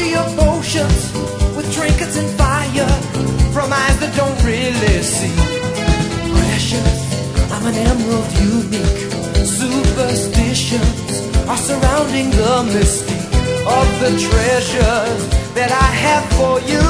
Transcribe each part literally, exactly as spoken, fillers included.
orgy of potions with trinkets and fire from eyes that don't really see. Precious, I'm an emerald unique. Superstitions are surrounding the mystique of the treasures that I have for you.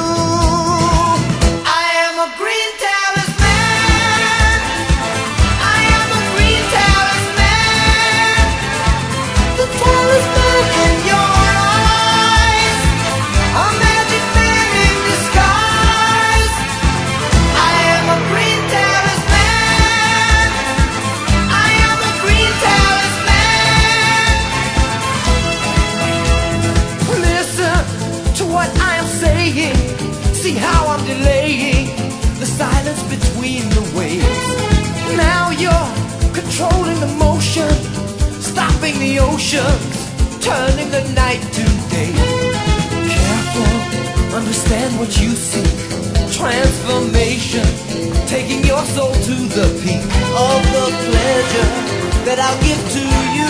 I am a green talisman. I am a green talisman. The talisman in your eyes, a magic man in disguise. I am a green talisman. I am a green talisman. Listen to what I am saying. See how I'm delaying the silence between the waves. Now you're controlling the motion, stopping the oceans, turning the night to day. Careful, understand what you seek. Transformation, taking your soul to the peak of the pleasure that I'll give to you.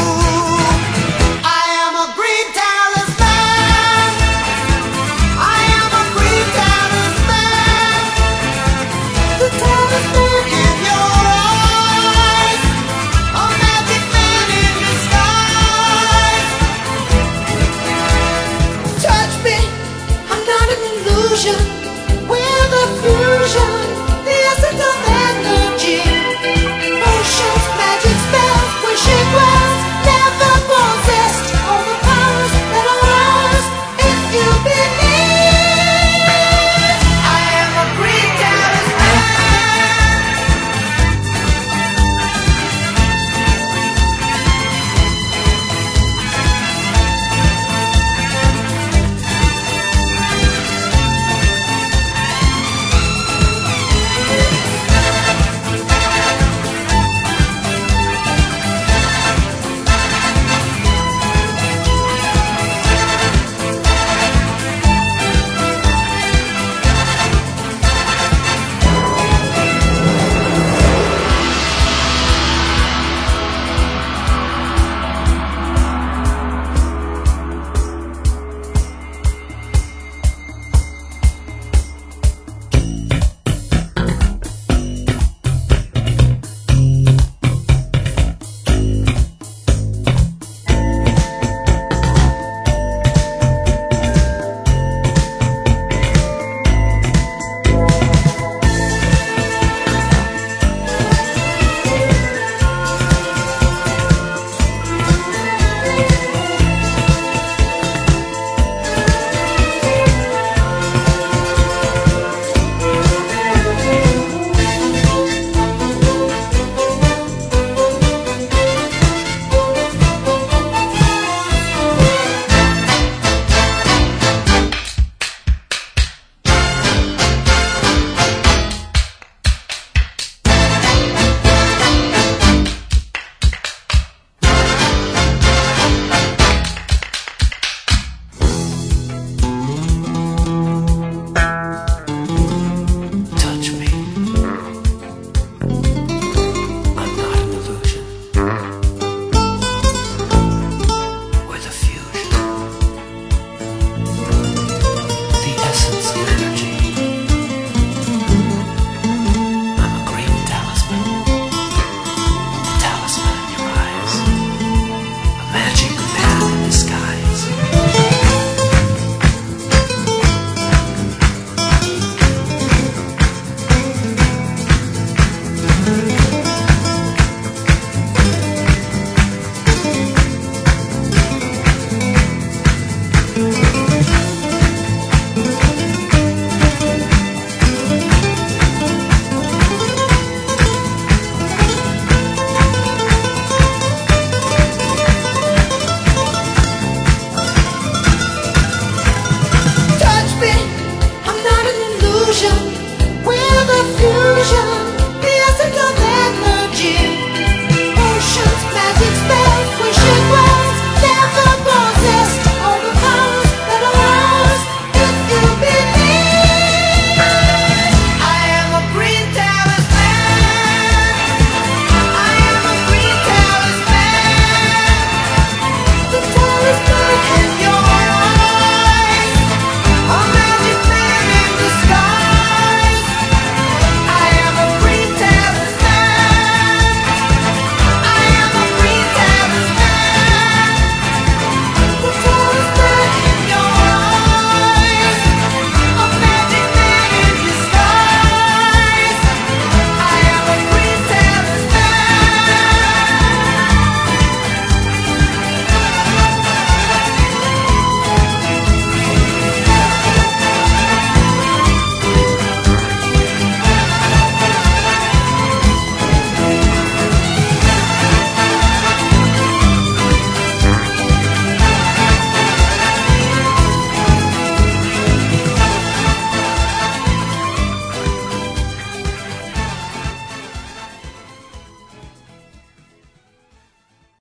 I am a green talisman. I am a green talisman. The talisman in your eyes, a magic man in disguise. Touch me, I'm not an illusion.